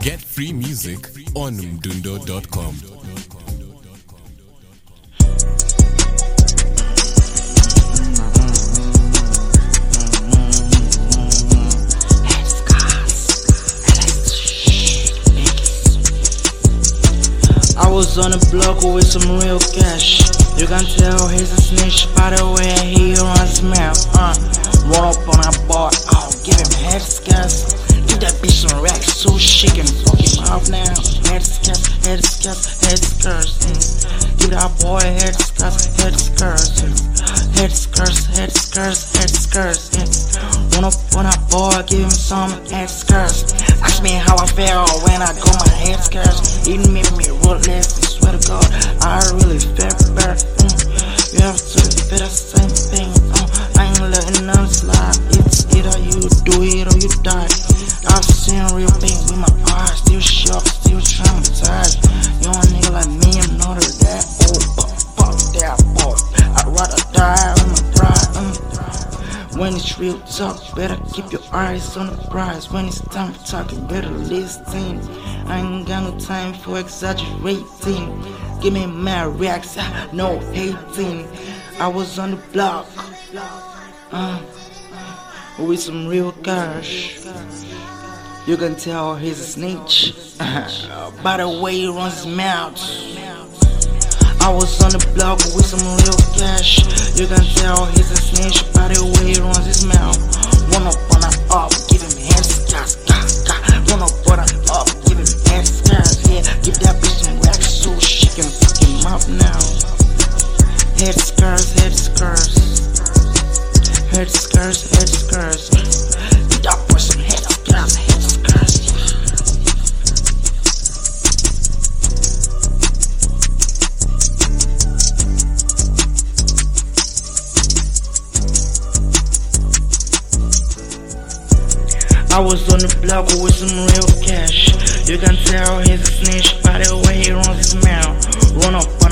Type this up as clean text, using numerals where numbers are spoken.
Get free music on mdundo.com. I was on the block with some real cash. You can tell he's a snitch by the way he runs his mouth. Run up on a bar, I'll give him head scars. Give that bitch some racks so she can fuck him up now. Head scars, head scars, head scars. Give that boy head scars, head scars. Head scars, head scars, head scars. Run up on a bar, give him some head scars. Ask me how I felt when I got my head scars. It made me ruthless, I swear to God, I really felt bad. You have to feel the same thing. I ain't letting none slide. It's either you do it or you die. I've seen real pain with my eyes, still shocked, still traumatized. You a nigga like me, I'm not of that. Oh, fuck that boy. I'd rather die with my pride. When it's real talk, better keep your eyes on the prize. When it's time for talking, better listen. I ain't got no time for exaggerating. Give me mad reacts, no hating. I was on the block with some real cash. You can tell he's a snitch by the way he runs his mouth. I was on the block with some real cash. You can tell he's a snitch by the way he runs his mouth. Run up on a up, give him head scars. Run up on a up, give him head scars. Yeah, give that bitch some racks so she can fuck him up now. Head scars, head scars. Head scars, head scars. Give that boy some head scars, head scars. I was on the block with some real cash. You can tell he's a snitch by the way he runs his mouth. Run up